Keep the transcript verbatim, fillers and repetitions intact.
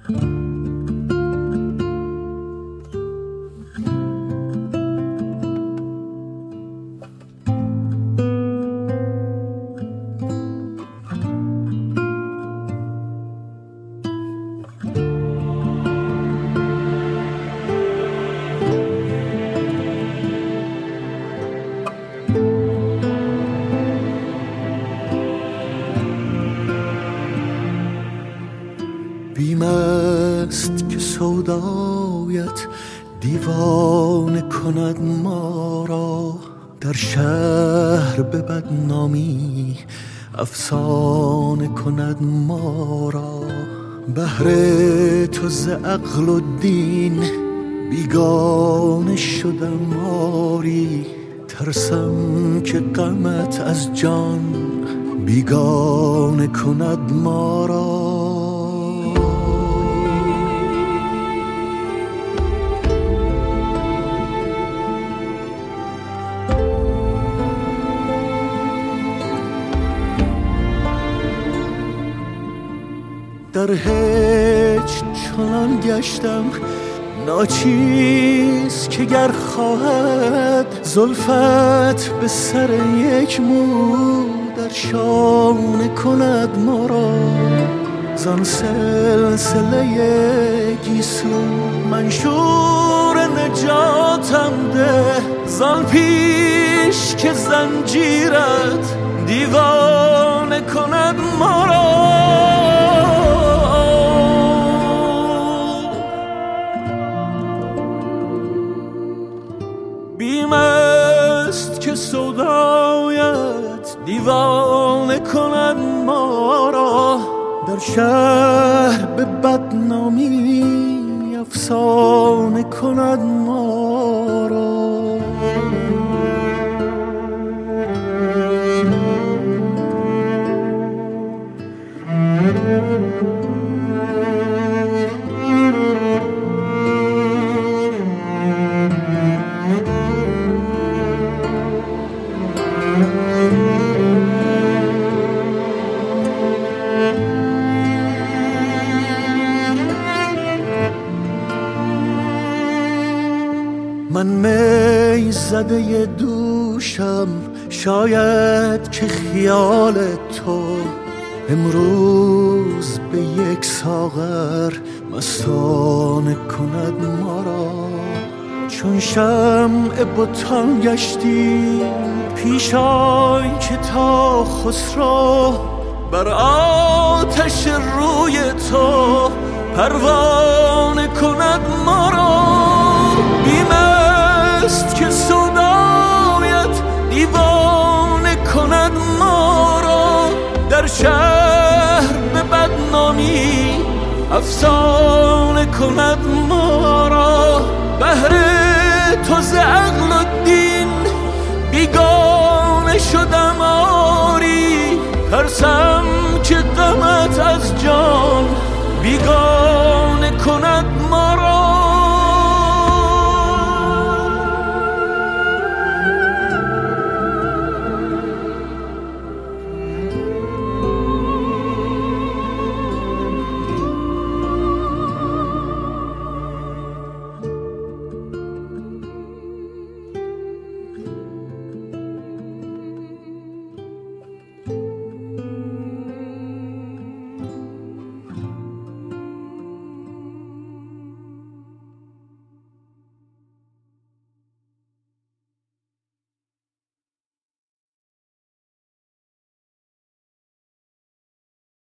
بیم است که سودایت دیوانه کند ما را، در شهر به بدنامی افسانه کند ما را. بهر تو ز عقل و دین بیگانه شدم آری، ترسم که غمت از جان بیگانه کند ما را. در هیچ چنان گشتم ناچیز که گر خواهد زلفت به سر یک مو در شانه کند ما را. زان سلسله گیسو منشور نجاتم ده، زان پیش که زنجیرت دیوانه کند ما را. بیم است که سودایت دیوانه کند ما را، در شهر به بدنامی افسانه کند ما را. من می زده دوشم، شاید که خیال تو امروز به یک ساغر مستانه کند ما را. چون شمع بتان گشتی پیش آی که تا خسرو بر آتش روی تو پروانه کند ما را. بیم است که سودایت دیوانه کند ما را، در شهر به بدنامی افسانه کند ما را. بهر تو ز عقل و دین بیگانه شدم آری، ترسم که غمت از جان بیگانه